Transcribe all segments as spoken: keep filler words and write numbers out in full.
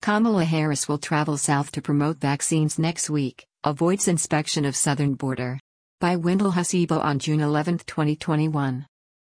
Kamala Harris will travel south to promote vaccines next week, avoids inspection of southern border. By Wendell Hasebo on June eleventh, twenty twenty-one.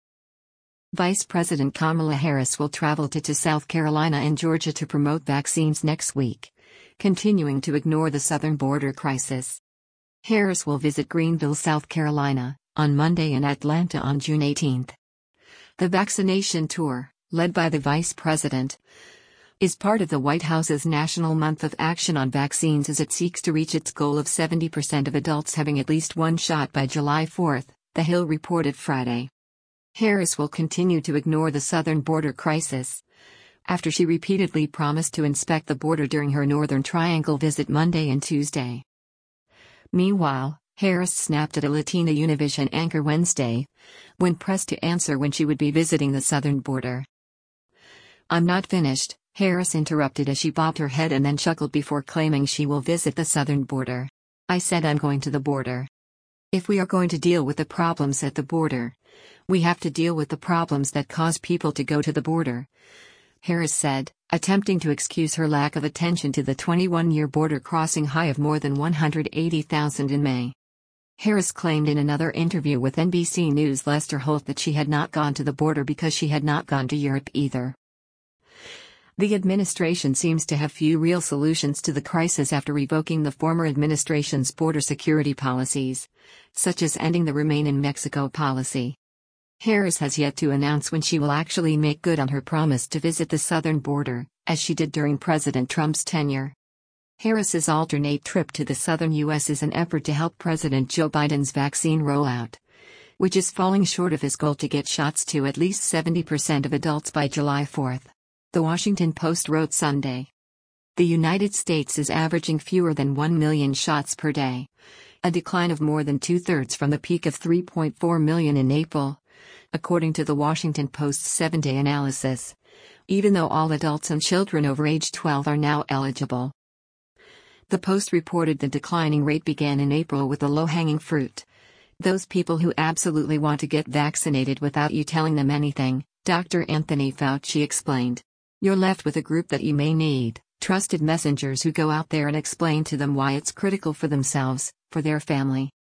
Vice President Kamala Harris will travel to, to South Carolina and Georgia to promote vaccines next week, continuing to ignore the southern border crisis. Harris will visit Greenville, South Carolina, on Monday and Atlanta on June eighteenth. The vaccination tour, led by the Vice President, is part of the White House's National Month of Action on Vaccines as it seeks to reach its goal of seventy percent of adults having at least one shot by July fourth, The Hill reported Friday. Harris will continue to ignore the southern border crisis, after she repeatedly promised to inspect the border during her Northern Triangle visit Monday and Tuesday. Meanwhile, Harris snapped at a Latina Univision anchor Wednesday, when pressed to answer when she would be visiting the southern border. "I'm not finished," Harris interrupted as she bobbed her head and then chuckled before claiming she will visit the southern border. "I said I'm going to the border. If we are going to deal with the problems at the border, we have to deal with the problems that cause people to go to the border," Harris said, attempting to excuse her lack of attention to the twenty-one-year border crossing high of more than one hundred eighty thousand in May. Harris claimed in another interview with N B C News' Lester Holt that she had not gone to the border because she had not gone to Europe either. The administration seems to have few real solutions to the crisis after revoking the former administration's border security policies, such as ending the Remain in Mexico policy. Harris has yet to announce when she will actually make good on her promise to visit the southern border, as she did during President Trump's tenure. Harris's alternate trip to the southern U S is an effort to help President Joe Biden's vaccine rollout, which is falling short of his goal to get shots to at least seventy percent of adults by July fourth. The Washington Post wrote Sunday. The United States is averaging fewer than one million shots per day, a decline of more than two-thirds from the peak of three point four million in April, according to the Washington Post's seven-day analysis, even though all adults and children over age twelve are now eligible. The Post reported the declining rate began in April with the low-hanging fruit. Those people who absolutely want to get vaccinated without you telling them anything, Doctor Anthony Fauci explained. You're left with a group that you may need, trusted messengers who go out there and explain to them why it's critical for themselves, for their family,